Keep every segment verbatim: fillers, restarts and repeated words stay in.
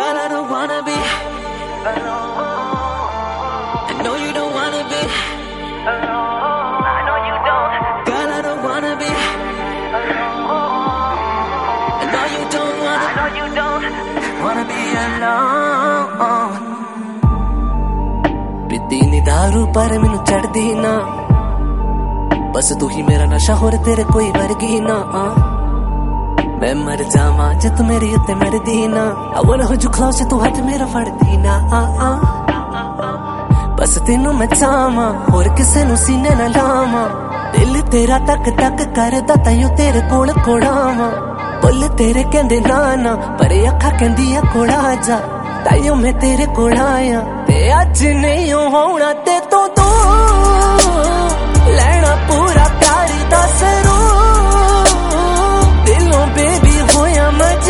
Girl, I don't wanna be alone. I know you don't wanna be alone. I know you don't. Girl, I don't wanna be alone. I know you don't wanna. I know you don't wanna be alone. पीती नी दारू पर मैनू चढ़दी ना, बस तू ही मेरा नशा होर तेरे कोई वर्गी ना। मैं मर जावा जे तू मेरी उत्ते मरदी ना। I wanna hold you close, तू हाथ मेरा फड़दी ना। बस तेनू मैं चाहवां होर किसे नू सीने ना लावां। दिल तेरा तक तक करदा ताइयों तेरे कोल कोड़ावां। बुल तेरे कहंदे ना ना पर अखा कहंदियां कोल आ जा, ताइयों मैं तेरे कोल आया। ते अज नहीं होना ते तो तू लेना पूरा प्यार दा सरूर। दिलों बेबी होया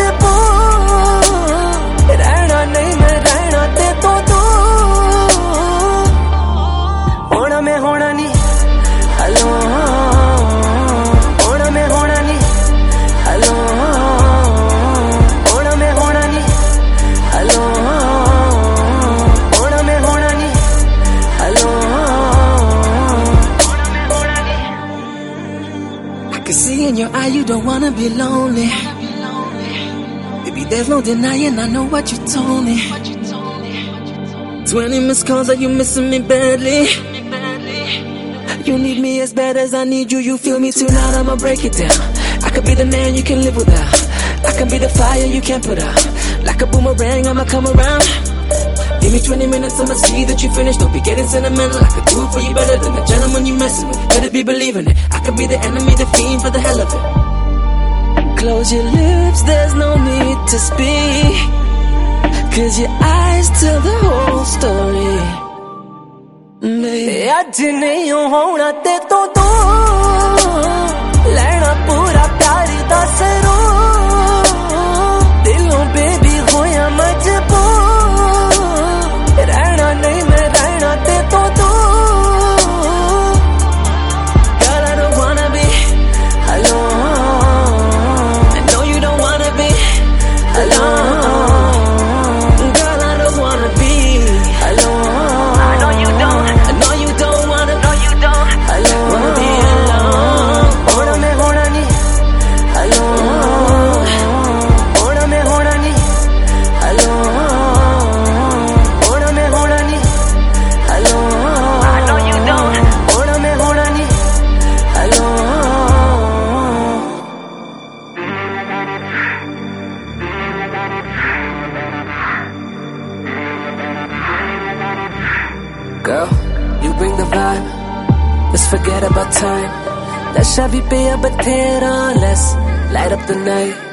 मजबूर, रहना नहीं मैं रहना ते तो तू। होना मैं होना नहीं हलो, होना मैं होना नहीं हलो, होना मैं होना नहीं हलो, होना मैं होना नहीं हलो, होना मैं होना नहीं। I can see in your eye you don't wanna be lonely. Baby, there's no denying, I know what you told me. Twenty missed calls, are you missing me badly? You need me as bad as I need you. You feel me tonight, I'ma break it down. I could be the man you can live without. I can be the fire you can't put out. Like a boomerang, I'ma come around. Give me twenty minutes, I'ma see that you finished. Don't be getting sentimental, I could do it for you better than the gentleman you messing with. Better be believing it, I could be the enemy, the fiend for the hell of it. Close your lips, there's no need to speak, cause your eyes tell the whole story. आज नहीं होना ते तो तू लेना पूरा प्यार दा सरूर। दिलों बेबी होया मजबूर, रहना नहीं मैं रहना ते तो तू। Girl, I don't wanna be alone. I know you don't wanna be alone. Girl, I don't wanna be alone. I know you don't. I know you don't wanna. No, you don't. Alone. Wanna be alone. होना मैं होना नहीं alone. होना मैं होना नहीं alone. होना मैं होना नहीं alone. I know you don't. होना मैं होना नहीं alone. Girl, you bring the vibe. Let's forget about time. Let's have you be a bethera. Let's light up the night.